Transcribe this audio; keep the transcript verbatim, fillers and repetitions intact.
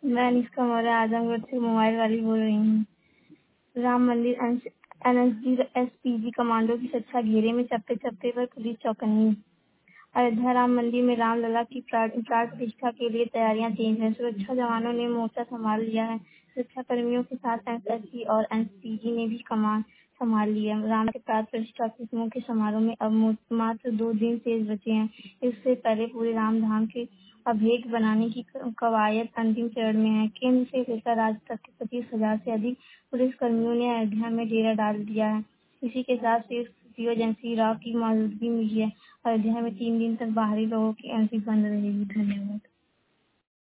मैं निष्का मौर्य आजमगढ़ से मोबाइल वाली बोल रही हूँ। राम मंदिर एनएसजी एसपीजी कमांडो की सुरक्षा घेरे में चप्पे चप्पे पर पुलिस चौकन्नी। अयोध्या राम मंदिर में रामलला की प्राण प्राण प्रतिष्ठा के लिए तैयारियां तेज हैं। सुरक्षा जवानों ने मोर्चा संभाल लिया है। सुरक्षा कर्मियों के साथ एसएसजी और एनसीजी ने भी कमान संभाल ली है। राम के प्राण प्रतिष्ठा के मुख्य समारोह में अब मो- मात्र दो दिन शेष बचे हैं। इससे पहले पूरे राम धाम के अभेद्य बनाने की कवायद अंतिम चरण में है। केंद्र से लेकर राज्य तक के पच्चीस हजार से अधिक पुलिस कर्मियों ने अयोध्या में डेरा डाल दिया है। इसी के साथ सीओ एजेंसी राव की मौजूदगी में है। अयोध्या में तीन दिन तक बाहरी लोगों की एंट्री बंद रहेगी। धन्यवाद।